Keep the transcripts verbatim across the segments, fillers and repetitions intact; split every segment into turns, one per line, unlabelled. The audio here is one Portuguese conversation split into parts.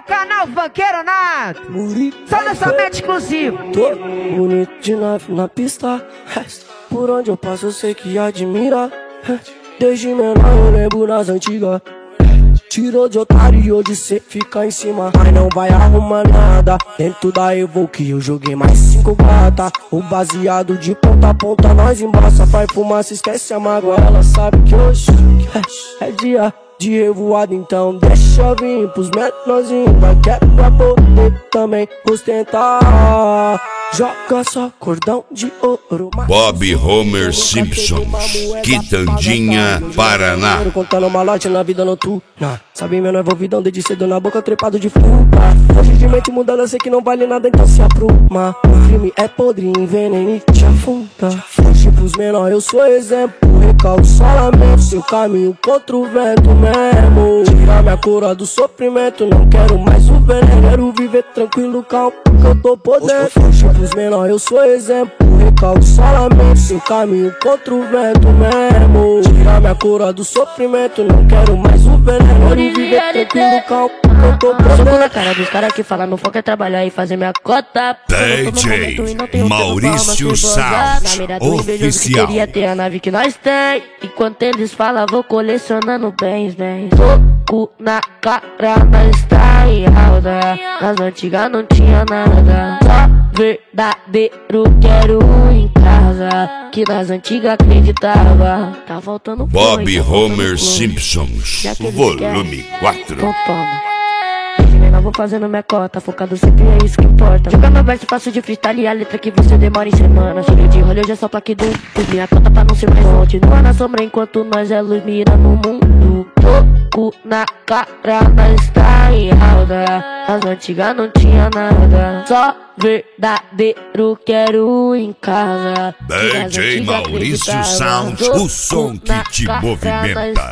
canal Funkeiro Nato. Só lançamento exclusivo.
Tô bonito de nave na pista. Por onde eu passo eu sei que admira. Desde menor eu lembro nas antigas. Tirou de otário e hoje cê fica em cima. Mas não vai arrumar nada. Dentro da Evoque eu joguei mais cinco gata. O baseado de ponta a ponta nós embaça. Vai fumar, se esquece a mágoa. Ela sabe que hoje é, é dia de revoada, então deixa eu vir pros menorzinhos. Vai querer pra poder também ostentar. Joga só cordão de ouro.
Bob Homer Simpsons, Quitandinha, Paraná.
Contando malote na vida noturna. Sabe meu envolvidão desde cedo na boca trepado de fuga. Hoje de mente mudando eu sei que não vale nada, então se apruma. O crime é podre, envenena e te afunda. Fuge pros menor, eu sou exemplo. Recalco só lamento, seu caminho contra o vento mesmo. Tira minha cura do sofrimento, não quero mais o veneno. Quero viver tranquilo, calmo, que eu tô podendo. Fugi pros menor, eu sou exemplo. Recalco só lamento, seu caminho contra o vento mesmo. Tira minha cura do sofrimento, não quero mais o veneno. Quero viver tranquilo, calmo, que eu tô podendo.
Soco na cara dos caras que falam, não foca é trabalhar e fazer minha cota.
D J Maurício Sound Oficial.
Queria ter a nave que nós tem. Enquanto eles falam, vou colecionando bens, bens. Soco na cara, nós tá em alda. Nas antigas não tinha nada. Só verdadeiro quero em casa. Que nas antigas acreditava. Tá faltando
Bob Homer Simpsons, volume quatro.
Então toma. Eu vou fazendo minha cota, focado sempre é isso que importa. Joga meu verso, faço de freestyle e a letra que você demora em semana. Chega de rolê, hoje é só plaque do fiz minha cota pra não ser mais continua na sombra enquanto nós é luz mira no mundo. Toco na cara, nós tá em alda. As antigas não tinha nada. Só verdadeiro quero em casa.
D J Maurício Sound, o som que te movimenta.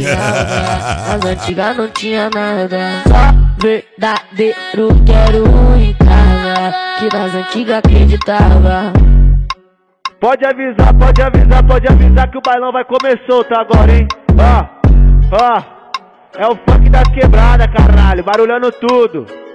As antigas não tinha nada. Só verdadeiro quero em casa. Que nas antigas acreditava.
Pode avisar, pode avisar, pode avisar que o bailão vai começar solto agora, hein? Ó, ó, é o funk das quebradas, caralho, barulhando tudo.